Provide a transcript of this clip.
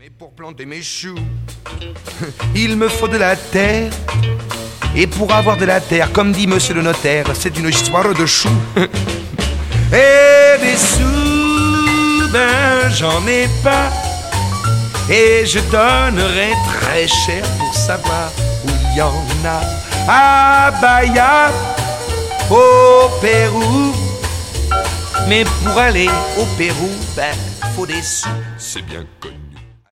Mais pour planter mes choux, il me faut de la terre. Et pour avoir de la terre, comme dit monsieur le notaire, c'est une histoire de choux. Et des sous, ben j'en ai pas. Et je donnerai très cher pour savoir où il y en a. À Bahia, au Pérou. Mais pour aller au Pérou, ben faut des sous. C'est bien connu.